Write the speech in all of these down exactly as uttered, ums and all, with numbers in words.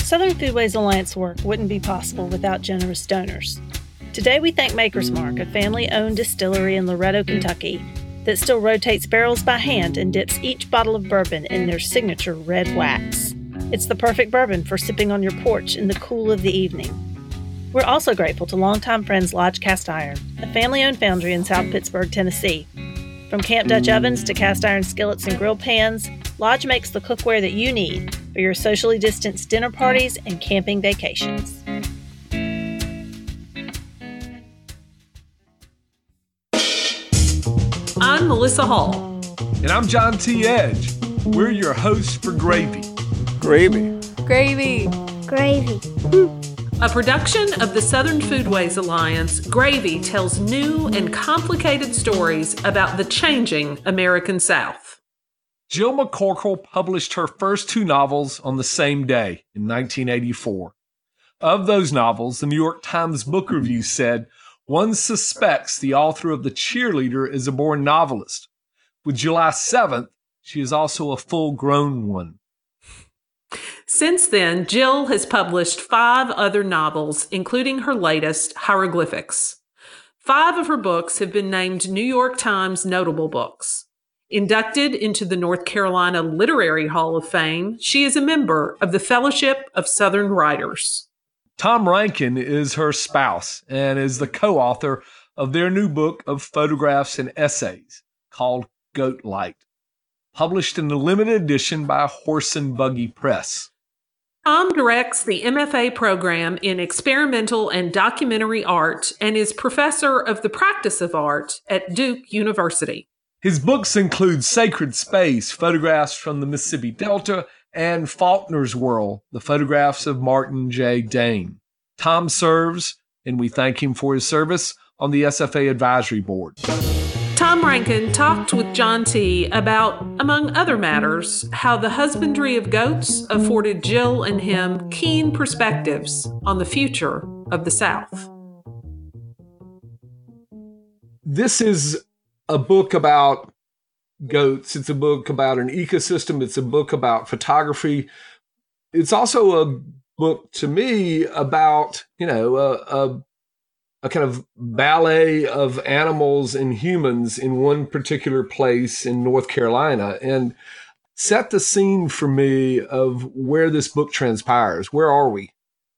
Southern Foodways Alliance work wouldn't be possible without generous donors. Today we thank Maker's Mark, a family-owned distillery in Loretto, Kentucky, that still rotates barrels by hand and dips each bottle of bourbon in their signature red wax. It's the perfect bourbon for sipping on your porch in the cool of the evening. We're also grateful to longtime friends Lodge Cast Iron, a family-owned foundry in South Pittsburgh, Tennessee. From Camp Dutch ovens to cast iron skillets and grill pans, Lodge makes the cookware that you need for your socially distanced dinner parties and camping vacations. I'm Melissa Hall. And I'm John T. Edge. We're your hosts for Gravy. Gravy. Gravy. Gravy. A production of the Southern Foodways Alliance, Gravy tells new and complicated stories about the changing American South. Jill McCorkle published her first two novels on the same day in nineteen eighty-four. Of those novels, the New York Times Book Review said, one suspects the author of The Cheerleader is a born novelist. With July seventh, she is also a full-grown one. Since then, Jill has published five other novels, including her latest, Hieroglyphics. Five of her books have been named New York Times Notable Books. Inducted into the North Carolina Literary Hall of Fame, she is a member of the Fellowship of Southern Writers. Tom Rankin is her spouse and is the co-author of their new book of photographs and essays called Goat Light, published in the limited edition by Horse and Buggy Press. Tom directs the M F A program in experimental and documentary art and is professor of the practice of art at Duke University. His books include Sacred Space, photographs from the Mississippi Delta, and Faulkner's World, the photographs of Martin J. Dane. Tom serves, and we thank him for his service, on the S F A Advisory Board. Tom Rankin talked with John T. about, among other matters, how the husbandry of goats afforded Jill and him keen perspectives on the future of the South. This is a book about goats. It's a book about an ecosystem. It's a book about photography. It's also a book, to me, about, you know, a, a a kind of ballet of animals and humans in one particular place in North Carolina, and set the scene for me of where this book transpires. Where are we?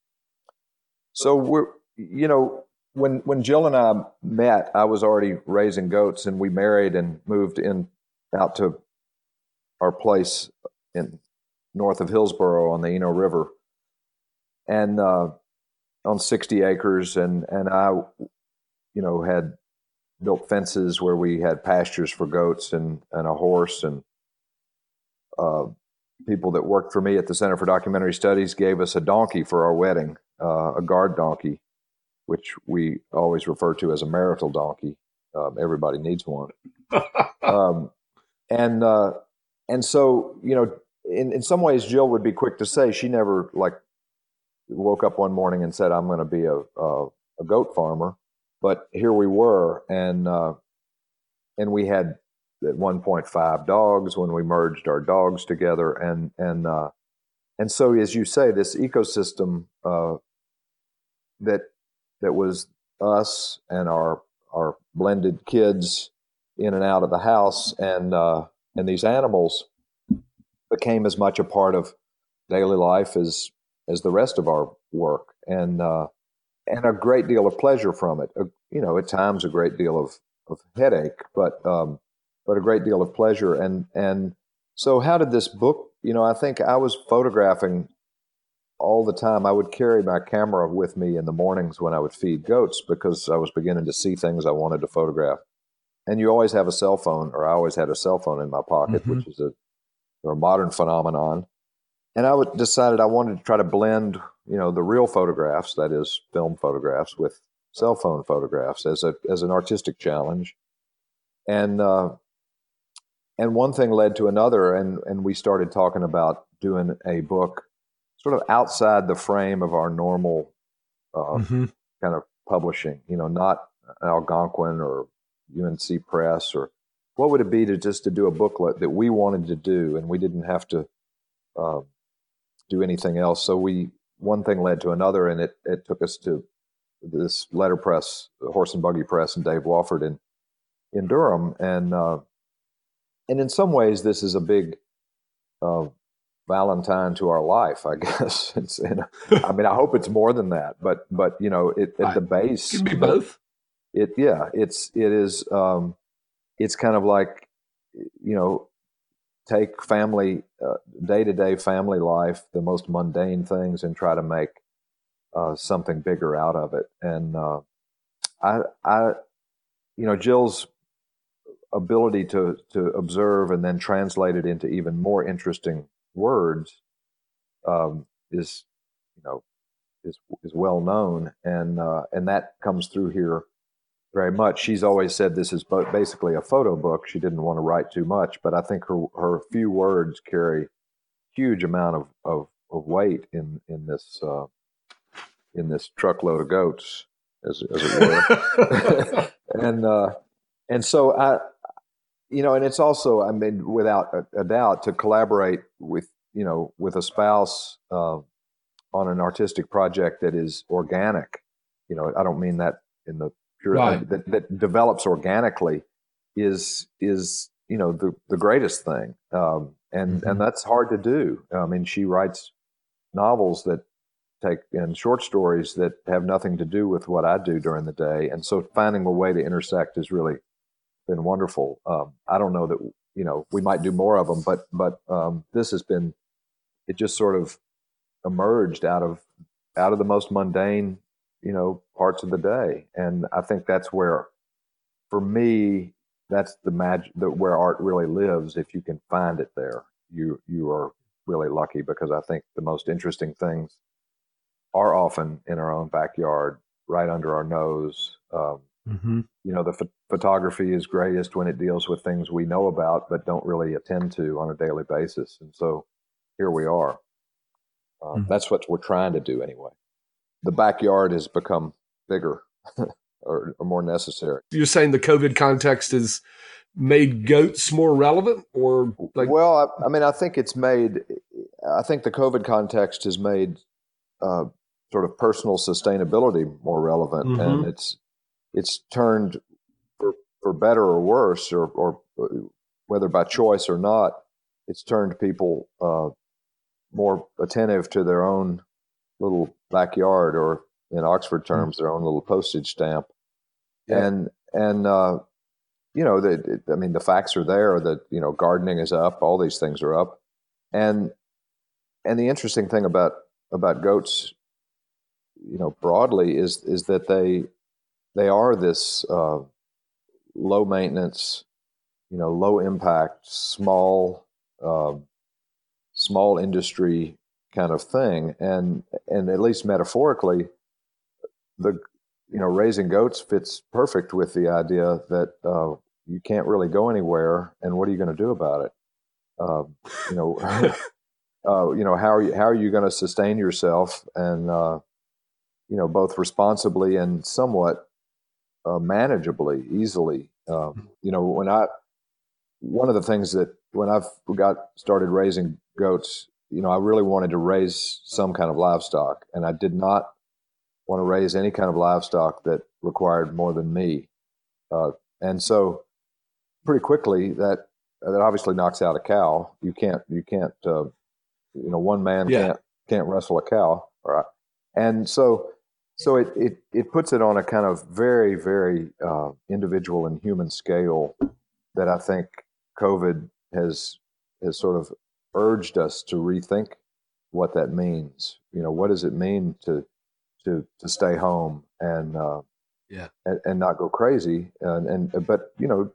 So we're, you know, when when Jill and I met, I was already raising goats, and we married and moved in out to our place in north of Hillsborough on the Eno River, and uh, on sixty acres, and, and I, you know, had built fences where we had pastures for goats and, and a horse, and uh, people that worked for me at the Center for Documentary Studies gave us a donkey for our wedding, uh, a guard donkey, which we always refer to as a marital donkey. Um, everybody needs one. um, and uh, and so, you know, in, in some ways, Jill would be quick to say she never, like, woke up one morning and said, I'm going to be a, a, a goat farmer. But here we were, and uh, and we had at one point five dogs when we merged our dogs together. And and uh, and so, as you say, this ecosystem uh, that that was us and our our blended kids in and out of the house, and uh, and these animals became as much a part of daily life as as the rest of our work, and uh, and a great deal of pleasure from it. Uh, you know, at times a great deal of, of headache, but um, but a great deal of pleasure. And and so, how did this book? You know, I think I was photographing all the time. I would carry my camera with me in the mornings when I would feed goats, because I was beginning to see things I wanted to photograph. And you always have a cell phone, or I always had a cell phone in my pocket, mm-hmm. which is a, a modern phenomenon. And I would decided I wanted to try to blend, you know, the real photographs, that is film photographs, with cell phone photographs as a as an artistic challenge. And uh, and one thing led to another, and and we started talking about doing a book sort of outside the frame of our normal uh, mm-hmm. kind of publishing, you know, not Algonquin or U N C Press, or what would it be to just to do a booklet that we wanted to do, and we didn't have to uh, do anything else. So we one thing led to another, and it, it took us to this letterpress, Horse and Buggy Press, and Dave Wofford in in Durham, and uh, and in some ways, this is a big uh, Valentine to our life, I guess. It's, and, I mean, I hope it's more than that, but but you know, it, at the base, it can be both. It yeah, it's it is um, it's kind of like, you know, take family day to day family life, the most mundane things, and try to make uh, something bigger out of it. And uh, I I you know, Jill's ability to to observe and then translate it into even more interesting words um, is, you know, is is well known, and uh, and that comes through here very much. She's always said this is basically a photo book. She didn't want to write too much, but I think her her few words carry huge amount of of, of weight in in this uh, in this truckload of goats, as as it were, and uh, and so I. You know, and it's also, I mean, without a, a doubt, to collaborate with, you know, with a spouse uh, on an artistic project that is organic. You know, I don't mean that in the pure, right. that, that develops organically is, is, you know, the, the greatest thing. Um, and, mm-hmm. and that's hard to do. I mean, she writes novels that take, and short stories that have nothing to do with what I do during the day. And so finding a way to intersect is really been wonderful. Um, I don't know that, you know, we might do more of them, but, but um, this has been, it just sort of emerged out of, out of the most mundane, you know, parts of the day. And I think that's where, for me, that's the magic, that where art really lives. If you can find it there, you, you are really lucky, because I think the most interesting things are often in our own backyard, right under our nose. Um, mm-hmm. You know, the ph- photography is greatest when it deals with things we know about but don't really attend to on a daily basis. And so here we are. Uh, mm-hmm. That's what we're trying to do anyway. The backyard has become bigger or, or more necessary. You're saying the COVID context has made goats more relevant, or like? Well, I, I mean, I think it's made, I think the COVID context has made uh, sort of personal sustainability more relevant, mm-hmm. and it's, it's turned, for, for better or worse, or, or whether by choice or not, it's turned people uh, more attentive to their own little backyard, or in Oxford terms, mm-hmm. their own little postage stamp. Yeah. And, and uh, you know, the, I mean, the facts are there that, you know, gardening is up, all these things are up. And, and the interesting thing about, about goats, you know, broadly is, is that they, they are this uh, low maintenance, you know, low impact, small, uh, small industry kind of thing. And, and at least metaphorically, the, you know, raising goats fits perfect with the idea that uh, you can't really go anywhere, and what are you going to do about it? Uh, you know, uh, you know, how are you, how are you going to sustain yourself, and, uh, you know, both responsibly and somewhat uh, manageably, easily. Uh, you know, when I, one of the things that when I've got started raising goats, you know, I really wanted to raise some kind of livestock, and I did not want to raise any kind of livestock that required more than me. Uh, and so pretty quickly that, that obviously knocks out a cow. You can't, you can't, uh, you know, one man yeah. can't, can't wrestle a cow. Right. And so, so it, it, it puts it on a kind of very, very uh, individual and human scale that I think COVID has, has sort of urged us to rethink what that means. You know, what does it mean to, to, to stay home and, uh, yeah, and, and not go crazy. And, and, but, you know,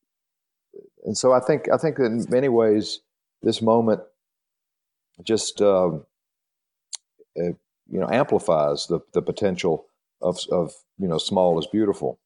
and so I think, I think that in many ways, this moment just, uh, uh, you know, amplifies the, the potential of, of, you know, small is beautiful.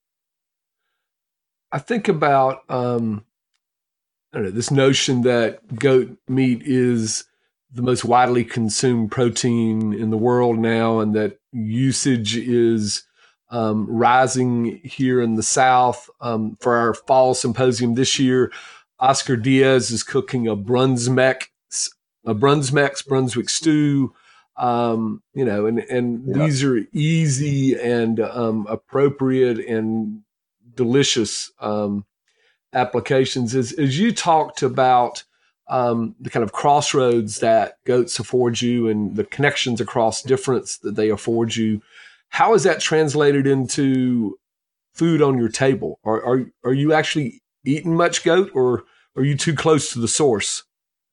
I think about, um, I don't know, this notion that goat meat is the most widely consumed protein in the world now, and that usage is um, rising here in the South. Um, for our fall symposium this year, Oscar Diaz is cooking a Brunsmex, a Brunsmex Brunswick stew. Um, you know, and, and Yeah. these are easy and um, appropriate and delicious um, applications. As, as you talked about um, the kind of crossroads that goats afford you and the connections across difference that they afford you, how is that translated into food on your table? Are, are, are you actually eating much goat, or are you too close to the source?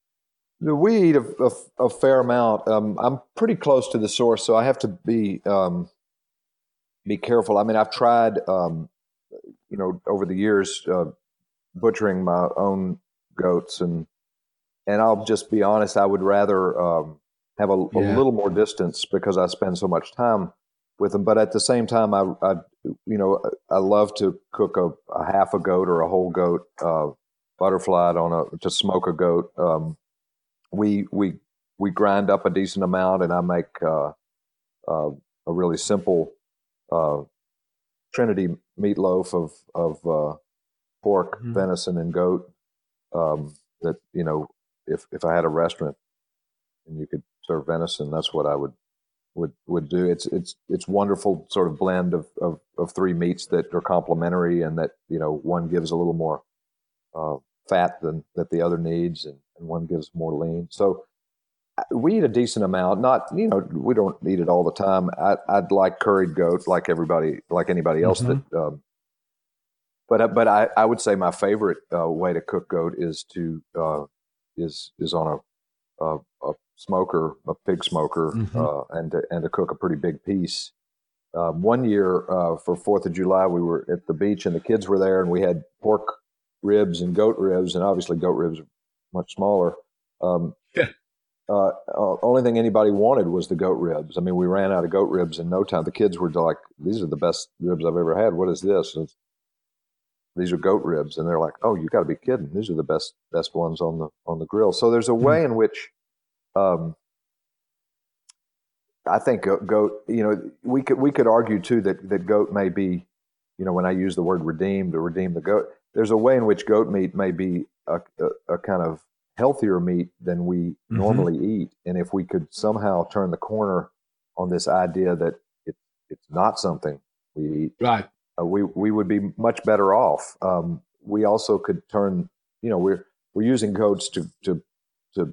We eat a, a, a fair amount. Um, I'm pretty close to the source, so I have to be um, be careful. I mean, I've tried, um, you know, over the years, uh, butchering my own goats, and and I'll just be honest. I would rather um, have a, a Yeah. little more distance because I spend so much time with them. But at the same time, I, I you know, I love to cook a, a half a goat or a whole goat, uh, butterflied on a to smoke a goat. Um, We we we grind up a decent amount, and I make uh, uh, a really simple uh, Trinity meatloaf of of uh, pork, Mm-hmm. venison, and goat. Um, that you know, if if I had a restaurant and you could serve venison, that's what I would would would do. It's it's it's wonderful sort of blend of of, of three meats that are complementary, and that you know one gives a little more uh, fat than that the other needs, and, and one gives more lean. So we eat a decent amount. Not you know we don't eat it all the time. I, I'd like curried goat, like everybody, like anybody else. Mhm. That, um, but but I, I would say my favorite uh, way to cook goat is to uh, is is on a, a, a smoker, a pig smoker, Mhm. uh, and to, and to cook a pretty big piece. Um, one year uh, for Fourth of July, we were at the beach and the kids were there, and we had pork ribs and goat ribs, and obviously goat ribs are much smaller. Um, Yeah. uh, uh, only thing anybody wanted was the goat ribs. I mean, we ran out of goat ribs in no time. The kids were like, "These are the best ribs I've ever had. What is this?" And these are goat ribs, and they're like, "Oh, you got to be kidding! These are the best best ones on the on the grill." So there's a way in which. Um, I think goat, you know, we could we could argue too that, that goat may be, you know, when I use the word redeem to redeem the goat, there's a way in which goat meat may be a, a, a kind of healthier meat than we mm-hmm. normally eat. And if we could somehow turn the corner on this idea that it, it's not something we eat, right, uh, we we would be much better off. Um, we also could turn, you know, we're we're using goats to to to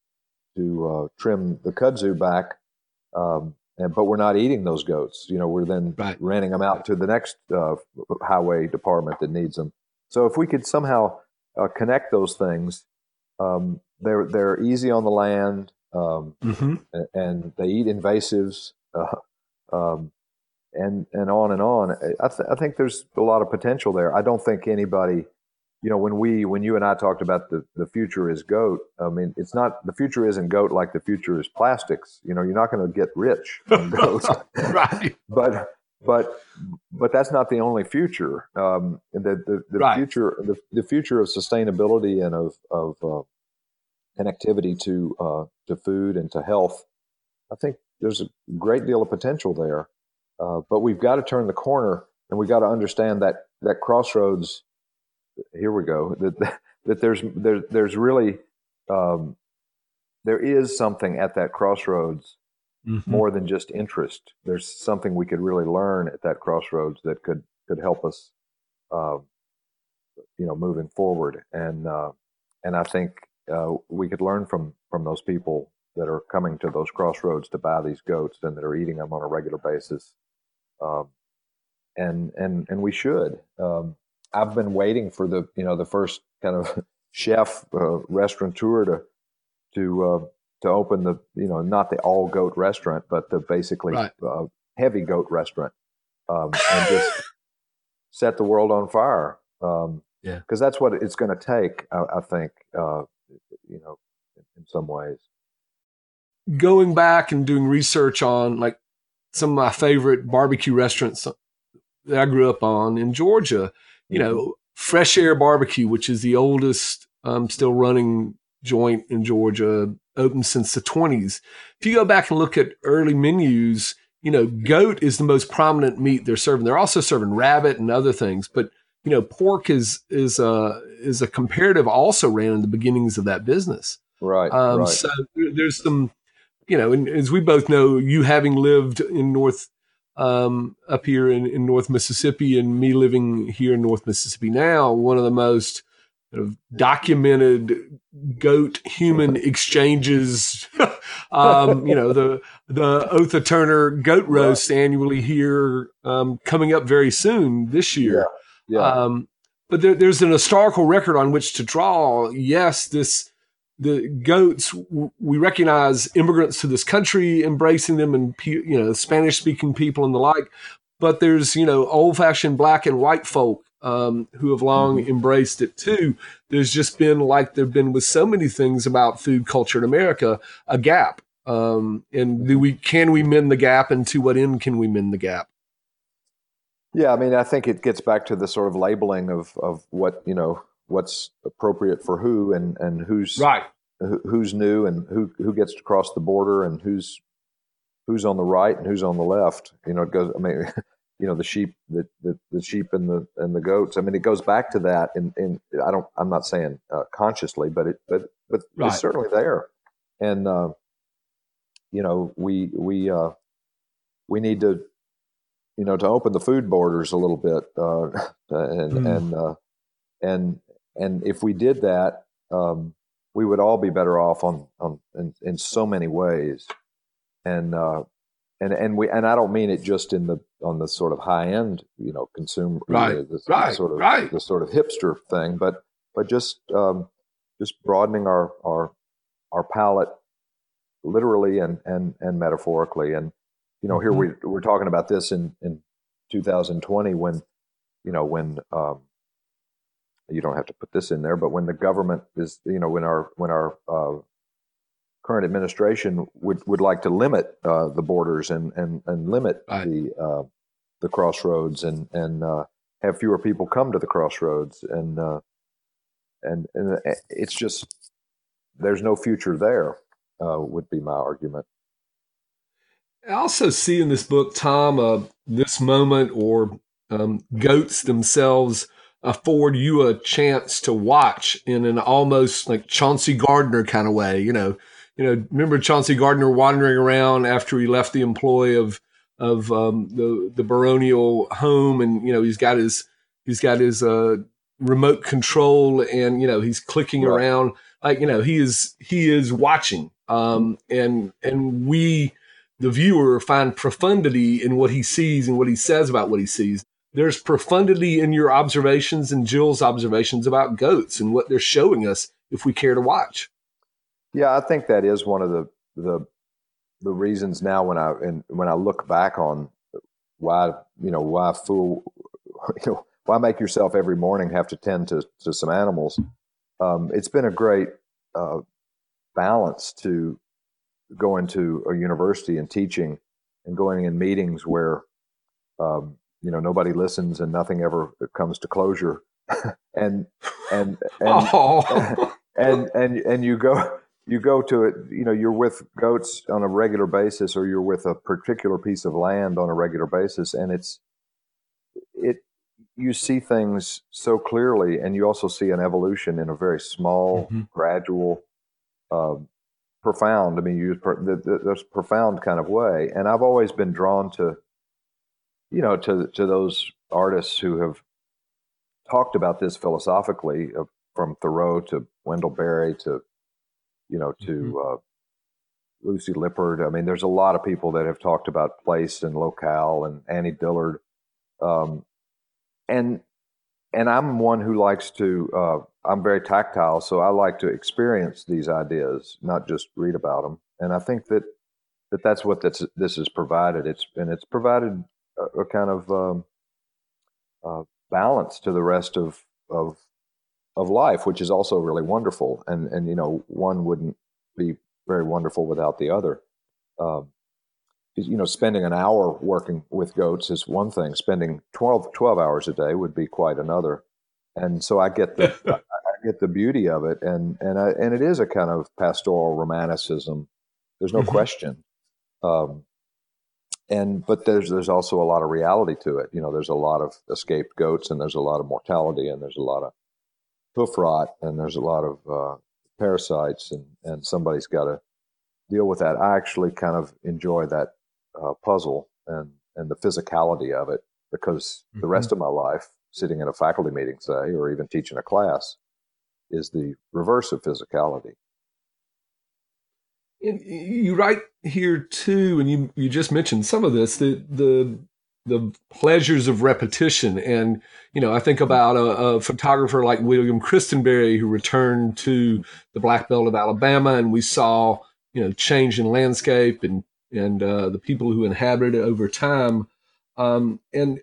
to uh, trim the kudzu back. Um, and, but we're not eating those goats. You know, we're then right. renting them out to the next uh, highway department that needs them. So if we could somehow uh, connect those things, um, they're they're easy on the land, um, mm-hmm. and, and they eat invasives, uh, um, and and on and on. I, th- I think there's a lot of potential there. I don't think anybody. You know, when we, when you and I talked about the, the future is goat, I mean, it's not, the future isn't goat like the future is plastics. You know, you're not going to get rich on goats. Right. But, but, but that's not the only future. Um, the, the, the right. future, the, the future of sustainability and of, of, uh, connectivity to, uh, to food and to health. I think there's a great deal of potential there. Uh, but we've got to turn the corner, and we've got to understand that, that crossroads. Here we go. That that there's there, there's really um, there is something at that crossroads mm-hmm. more than just interest. There's something we could really learn at that crossroads that could could help us, uh, you know, moving forward. And uh, and I think uh, we could learn from from those people that are coming to those crossroads to buy these goats and that are eating them on a regular basis. Um, and and and we should. Um, I've been waiting for the, you know, the first kind of chef uh, restaurateur to to uh, to open the, you know, not the all goat restaurant, but the basically right. uh, heavy goat restaurant, um, and just set the world on fire. Um, yeah, because that's what it's going to take. I, I think, uh, you know, in, in some ways. Going back and doing research on like some of my favorite barbecue restaurants that I grew up on in Georgia. You know, Fresh Air Barbecue, which is the oldest um, still running joint in Georgia, open since the twenties. If you go back and look at early menus, you know, goat is the most prominent meat they're serving. They're also serving rabbit and other things, but you know, pork is is a is a comparative also ran in the beginnings of that business. Right. Um, right. So there's some you know, and as we both know, you having lived in North, um, up here in, in North Mississippi, and me living here in North Mississippi now, one of the most kind of documented goat human exchanges, um, you know, the, the Otha Turner goat roast right. annually here, um, coming up very soon this year. Yeah. yeah. Um, but there, there's an historical record on which to draw. Yes, this, the goats, we recognize immigrants to this country, embracing them, and, you know, Spanish speaking people and the like, but there's, you know, old fashioned black and white folk, um, who have long mm-hmm. embraced it too. There's just been, like there've been with so many things about food culture in America, a gap. Um, and do we, can we mend the gap, and to what end can we mend the gap? Yeah. I mean, I think it gets back to the sort of labeling of, of what, you know, what's appropriate for who, and, and who's right, who, who's new, and who, who gets to cross the border, and who's, who's on the right and who's on the left. You know, it goes, I mean, you know, the sheep, the, the, the sheep and the, and the goats. I mean, it goes back to that. And, and I don't, I'm not saying uh, consciously, but it, but, but right. it's certainly there. And, uh, you know, we, we, uh, we need to, you know, to open the food borders a little bit, uh, and, mm. and, uh, and, and if we did that, um, we would all be better off on, on, in, in so many ways. And, uh, and, and we, and I don't mean it just in the, on the sort of high end, you know, consumer, right, the, the, right, the sort of, right. the sort of hipster thing, but, but just, um, just broadening our, our, our palate literally and, and, and metaphorically. And, you know, here mm-hmm. we, we're talking about this in, in two thousand twenty when, you know, when, um, you don't have to put this in there, but when the government is, you know, when our, when our, uh, current administration would, would like to limit, uh, the borders and, and, and limit right. the, uh, the crossroads and, and, uh, have fewer people come to the crossroads. And, uh, and, and it's just, there's no future there, uh, would be my argument. I also see in this book, Tom, uh, this moment, or um, goats themselves afford you a chance to watch in an almost like Chauncey Gardner kind of way. You know, you know, remember Chauncey Gardner wandering around after he left the employ of of um, the the baronial home, and you know he's got his he's got his uh, remote control, and you know he's clicking right. around like you know he is he is watching, um, and and we, the viewer, find profundity in what he sees and what he says about what he sees. There's profundity in your observations and Jill's observations about goats and what they're showing us if we care to watch. Yeah, I think that is one of the the the reasons now when I and when I look back on why you know why fool you know why make yourself every morning have to tend to to some animals. Um, it's been a great uh, balance to going to a university and teaching and going in meetings where um, you know nobody listens and nothing ever comes to closure, and and and, oh. and and and you go. You go to it, you know, you're with goats on a regular basis, or you're with a particular piece of land on a regular basis. And it's, it, you see things so clearly, and you also see an evolution in a very small, mm-hmm. gradual, uh, profound, I mean, you use there's profound kind of way. And I've always been drawn to, you know, to, to those artists who have talked about this philosophically, uh, from Thoreau to Wendell Berry to, you know, to uh, Lucy Lippard. I mean, there's a lot of people that have talked about place and locale, and Annie Dillard. Um, and and I'm one who likes to, uh, I'm very tactile, so I like to experience these ideas, not just read about them. And I think that, that that's what that's, this has provided. It's and it's provided a, a kind of um, uh, balance to the rest of of of life, which is also really wonderful. And, and, you know, one wouldn't be very wonderful without the other. Um, you know, spending an hour working with goats is one thing. Spending twelve, twelve hours a day would be quite another. And so I get the, I get the beauty of it. And, and I, and it is a kind of pastoral romanticism. There's no mm-hmm. question. Um, and, but there's, there's also a lot of reality to it. You know, there's a lot of escaped goats, and there's a lot of mortality, and there's a lot of hoof rot, and there's a lot of uh, parasites, and, and somebody's got to deal with that. I actually kind of enjoy that uh, puzzle and and the physicality of it, because mm-hmm. the rest of my life, sitting in a faculty meeting, say, or even teaching a class, is the reverse of physicality. And you write here too, and you you just mentioned some of this, the the the pleasures of repetition. And you know, I think about a, a photographer like William Christenberry, who returned to the Black Belt of Alabama, and we saw, you know, change in landscape and and uh, the people who inhabited it over time. Um, and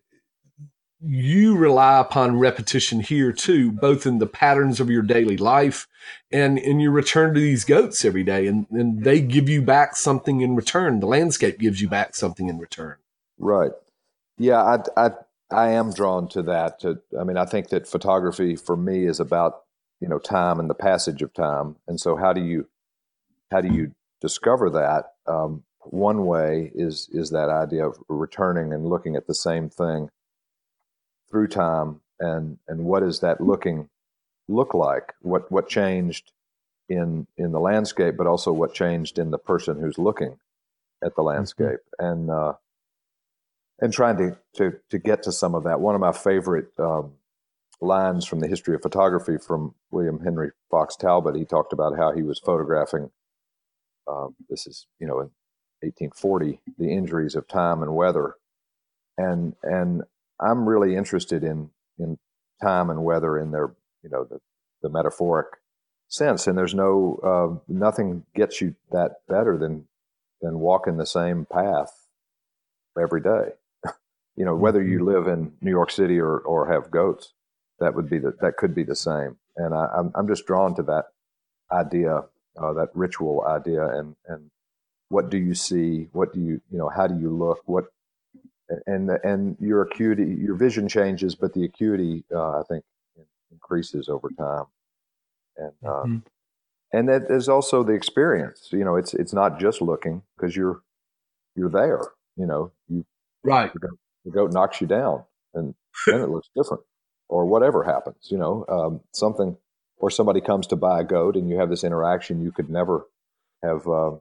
you rely upon repetition here too, both in the patterns of your daily life and in your return to these goats every day. And, and they give you back something in return. The landscape gives you back something in return. Right. Yeah, I, I, I am drawn to that. To, I mean, I think that photography for me is about, you know, time and the passage of time. And so how do you, how do you discover that? Um, one way is, is that idea of returning and looking at the same thing through time, and and what does that looking look like? What what changed in in the landscape, but also what changed in the person who's looking at the landscape, mm-hmm. and uh, and trying to, to to get to some of that. One of my favorite um, lines from the history of photography from William Henry Fox Talbot. He talked about how he was photographing. Uh, this is you know in eighteen forty, the injuries of time and weather, and and I'm really interested in in time and weather in their, you know, the, the metaphoric sense. And there's no uh, nothing gets you that better than than walking the same path every day. You know, whether you live in New York City or or have goats, that would be the that could be the same. And I, I'm I'm just drawn to that idea, uh, that ritual idea, and and what do you see? What do you you know? How do you look? What And and your acuity, your vision changes, but the acuity, uh, I think, increases over time. And uh, mm-hmm. and that is also the experience. You know, it's it's not just looking, because you're you're there. You know, you right. The goat, the goat knocks you down, and then it looks different, or whatever happens. You know, um, something, or somebody comes to buy a goat, and you have this interaction you could never have uh,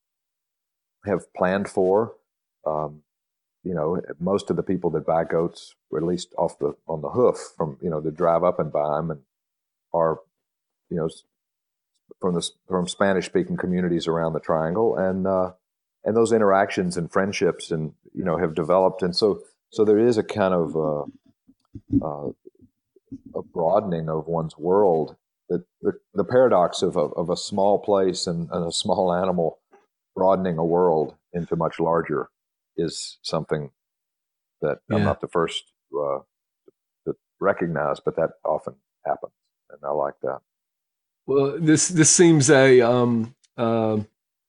have planned for. Um, You know, most of the people that buy goats, or at least off the on the hoof, from you know, that drive up and buy them, and are, you know, from the from Spanish-speaking communities around the Triangle, and uh, and those interactions and friendships, and you know, have developed, and so so there is a kind of uh, uh, a broadening of one's world. That the, the paradox of a, of a small place and, and a small animal broadening a world into much larger is something that yeah. I'm not the first to, uh, to recognize, but that often happens, and I like that. Well, this this seems a um, uh,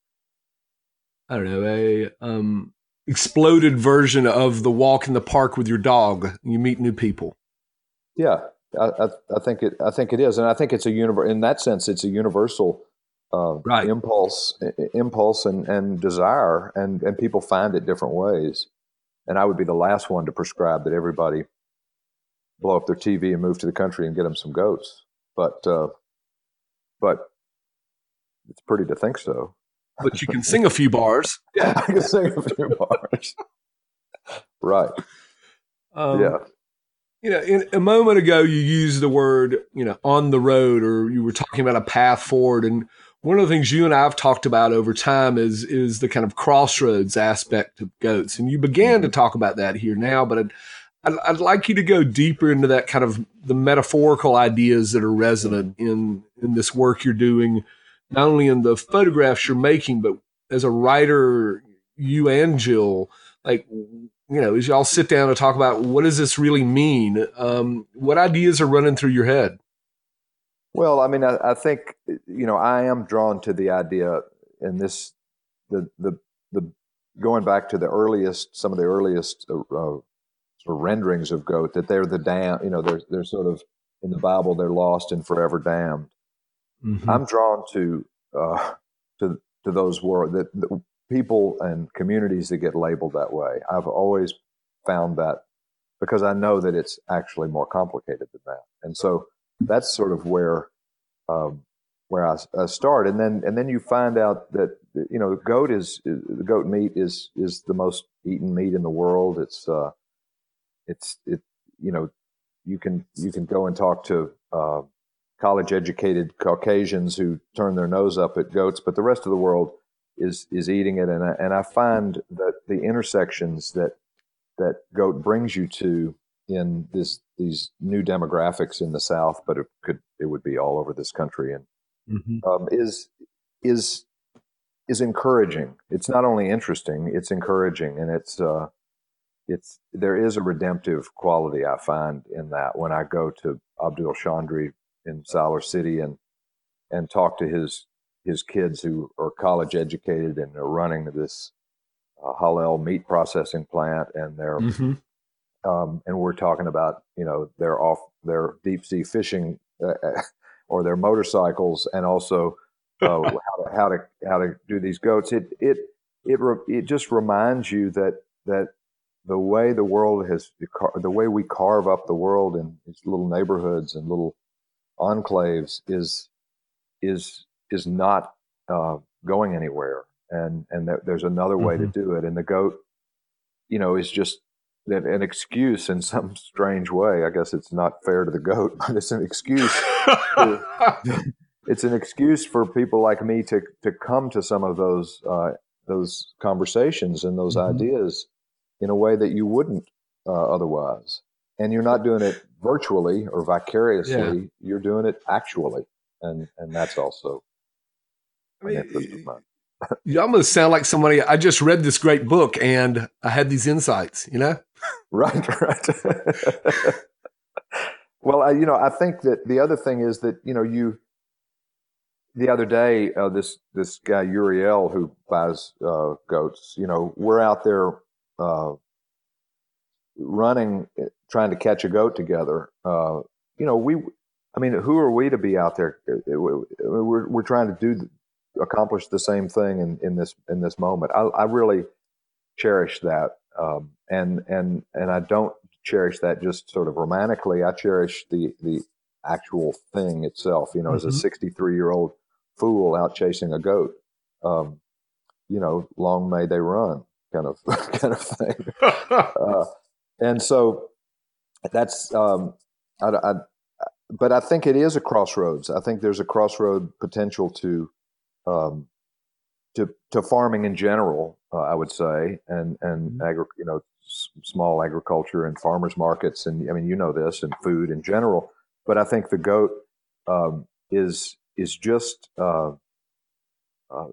I don't know a um, exploded version of the walk in the park with your dog. You meet new people. Yeah, I, I, I think it. I think it is, and I think it's a univer- In that sense, it's a universal. Uh, right. impulse, impulse, and, and desire, and, and people find it different ways. And I would be the last one to prescribe that everybody blow up their T V and move to the country and get them some goats. But uh, but it's pretty to think so. But you can sing a few bars. Yeah, I can sing a few bars. Right. Um, yeah. You know, in, a moment ago, you used the word, you know, on the road, or you were talking about a path forward. And one of the things you and I have talked about over time is is the kind of crossroads aspect of goats. And you began to talk about that here now, but I'd, I'd, I'd like you to go deeper into that kind of the metaphorical ideas that are resonant in, in this work you're doing, not only in the photographs you're making, but as a writer, you and Jill, like, you know, as y'all sit down to talk about what does this really mean, um, what ideas are running through your head? Well, I mean, I, I think, you know, I am drawn to the idea in this, the, the, the, going back to the earliest, some of the earliest uh, sort of renderings of goat, that they're the damned, you know, they're, they're sort of, in the Bible, they're lost and forever damned. Mm-hmm. I'm drawn to, uh, to, to those words, that the people and communities that get labeled that way. I've always found that, because I know that it's actually more complicated than that. And so that's sort of where um, where I, I start, and then and then you find out that you know the goat is, is the goat meat is is the most eaten meat in the world. It's uh, it's it you know you can you can go and talk to uh, college educated Caucasians who turn their nose up at goats, but the rest of the world is is eating it, and I, and I find that the intersections that that goat brings you to in this these new demographics in the South, but it could it would be all over this country, and mm-hmm. um, is is is encouraging. It's not only interesting; it's encouraging, and it's uh, it's there is a redemptive quality I find in that when I go to Abdul Chandri in Siler City and and talk to his his kids who are college educated and are running this uh, halal meat processing plant, and they're mm-hmm. um, and we're talking about you know they're off their deep sea fishing uh, or their motorcycles, and also uh, how, to, how to how to do these goats. It it it re, it just reminds you that that the way the world has the way we carve up the world in these little neighborhoods and little enclaves is is is not uh, going anywhere, and and th- there's another way mm-hmm. to do it. And the goat, you know, is just an, an excuse in some strange way. I guess it's not fair to the goat, but it's an excuse. to, it's an excuse for people like me to to come to some of those uh, those conversations and those mm-hmm. ideas in a way that you wouldn't uh, otherwise. And you're not doing it virtually or vicariously. Yeah. You're doing it actually, and and that's also. I mean, you almost sound like somebody, I just read this great book and I had these insights, you know? Right, right. Well, I, you know, I think that the other thing is that, you know, you, the other day, uh, this, this guy, Uriel, who buys uh, goats, you know, we're out there uh, running, trying to catch a goat together. Uh, you know, we, I mean, who are we to be out there? We're, we're trying to do accomplish the same thing in, in this in this moment. I, I really cherish that, um, and and and I don't cherish that just sort of romantically. I cherish the the actual thing itself. You know, mm-hmm. as a sixty-three year old fool out chasing a goat, um, you know, long may they run, kind of kind of thing. uh, and so that's, um, I, I, but I think it is a crossroads. I think there's a crossroad potential to. Um, to to farming in general, uh, I would say, and and mm-hmm. agri- you know, s- small agriculture and farmers markets, and I mean, you know this, and food in general. But I think the goat um, is is just uh, uh,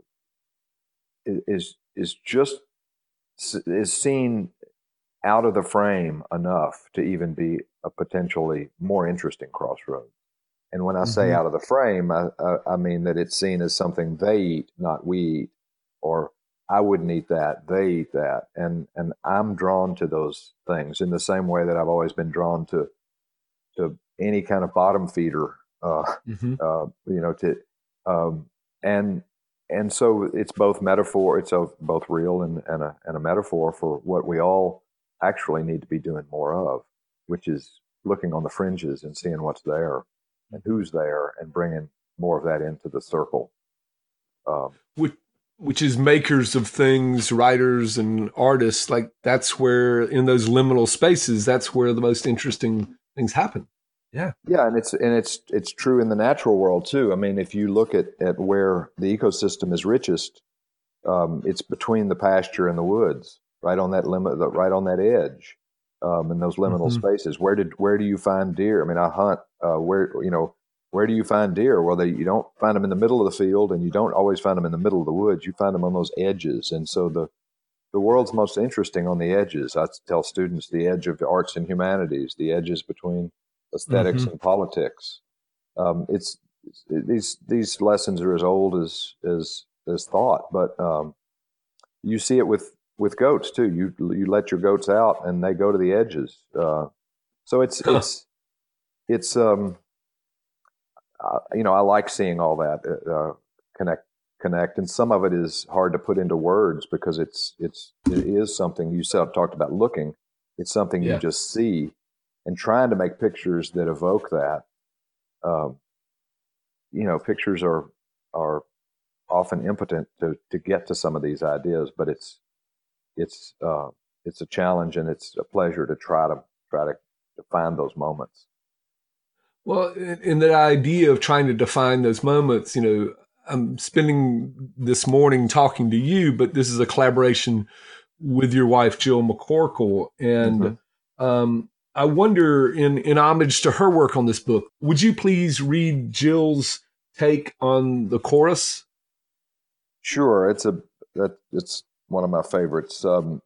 is is just is seen out of the frame enough to even be a potentially more interesting crossroad. And when I say mm-hmm. out of the frame, I, I, I mean that it's seen as something they eat, not we eat, or I wouldn't eat that, they eat that. And and I'm drawn to those things in the same way that I've always been drawn to to any kind of bottom feeder, uh, mm-hmm. uh, you know, to um, and and so it's both metaphor, it's a, both real and, and, a, and a metaphor for what we all actually need to be doing more of, which is looking on the fringes and seeing what's there. And who's there, and bringing more of that into the circle. Um, which, which is makers of things, writers and artists. Like that's where, in those liminal spaces, that's where the most interesting things happen. Yeah, yeah, and it's and it's it's true in the natural world too. I mean, if you look at, at where the ecosystem is richest, um, it's between the pasture and the woods, right on that limit, right on that edge. Um, in those liminal mm-hmm. spaces, where did where do you find deer? I mean, I hunt. Uh, where you know where do you find deer? Well, they, you don't find them in the middle of the field, and you don't always find them in the middle of the woods. You find them on those edges, and so the the world's most interesting on the edges. I tell students the edge of the arts and humanities, the edges between aesthetics mm-hmm. and politics. Um, it's, it's these these lessons are as old as as as thought, but um, you see it with. With goats too, you you let your goats out and they go to the edges. Uh, so it's huh. it's it's um uh, you know I like seeing all that uh, connect connect, and some of it is hard to put into words because it's it's it is something you said talked about looking. It's something yeah. you just see, and trying to make pictures that evoke that. Um, you know, pictures are are often impotent to to get to some of these ideas, but it's it's uh, it's a challenge, and it's a pleasure to try to try to, to find those moments. Well, in, in the idea of trying to define those moments, you know, I'm spending this morning talking to you, but this is a collaboration with your wife, Jill McCorkle. And mm-hmm. um, I wonder, in, in homage to her work on this book, would you please read Jill's take on the chorus? Sure. It's a that it's one of my favorites. Um,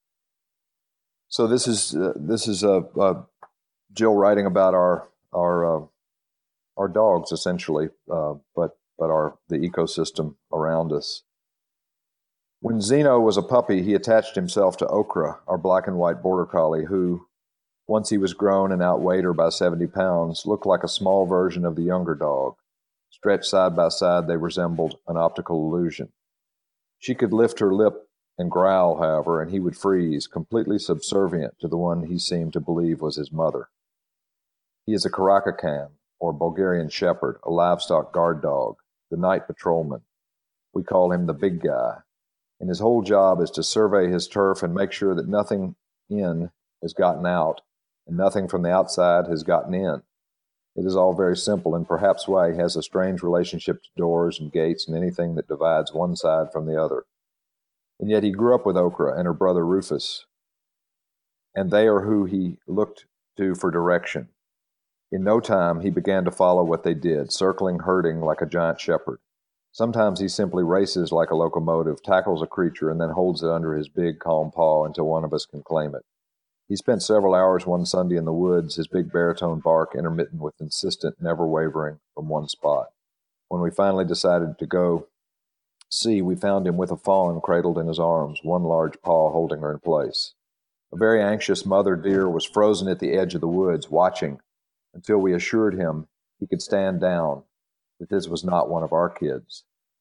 so this is uh, this is a uh, uh, Jill writing about our our uh, our dogs, essentially, uh, but but our the ecosystem around us. When Zeno was a puppy, he attached himself to Okra, our black and white border collie, who, once he was grown and outweighed her by seventy pounds, looked like a small version of the younger dog. Stretched side by side, they resembled an optical illusion. She could lift her lip and growl, however, and he would freeze, completely subservient to the one he seemed to believe was his mother. He is a Karakakan, or Bulgarian shepherd, a livestock guard dog, the night patrolman. We call him the big guy, and his whole job is to survey his turf and make sure that nothing in has gotten out and nothing from the outside has gotten in. It is all very simple, and perhaps why he has a strange relationship to doors and gates and anything that divides one side from the other. And yet he grew up with Okra and her brother Rufus, and they are who he looked to for direction. In no time, he began to follow what they did, circling, herding like a giant shepherd. Sometimes he simply races like a locomotive, tackles a creature, and then holds it under his big, calm paw until one of us can claim it. He spent several hours one Sunday in the woods, his big baritone bark intermittent with insistent, never wavering from one spot. When we finally decided to go see, we found him with a fawn cradled in his arms, one large paw holding her in place. A very anxious mother deer was frozen at the edge of the woods, watching, until we assured him he could stand down, that this was not one of our kids.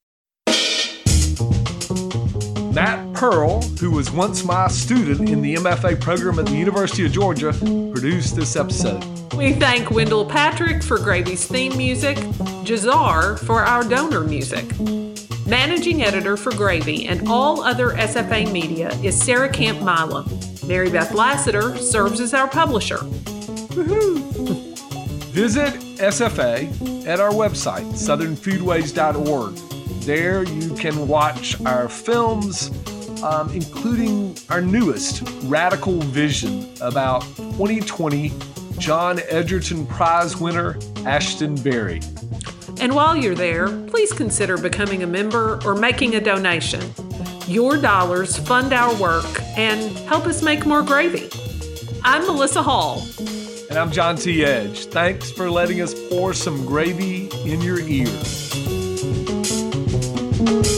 Matt Pearl, who was once my student in the M F A program at the University of Georgia, produced this episode. We thank Wendell Patrick for Gravy's theme music, Jazar for our donor music. Managing editor for Gravy and all other S F A media is Sarah Camp Milam. Mary Beth Lassiter serves as our publisher. Woohoo! Visit S F A at our website, southern foodways dot org. There you can watch our films, um, including our newest, Radical Vision, about twenty twenty John Edgerton Prize winner Ashton Berry. And while you're there, please consider becoming a member or making a donation. Your dollars fund our work and help us make more gravy. I'm Melissa Hall. And I'm John T. Edge. Thanks for letting us pour some gravy in your ear.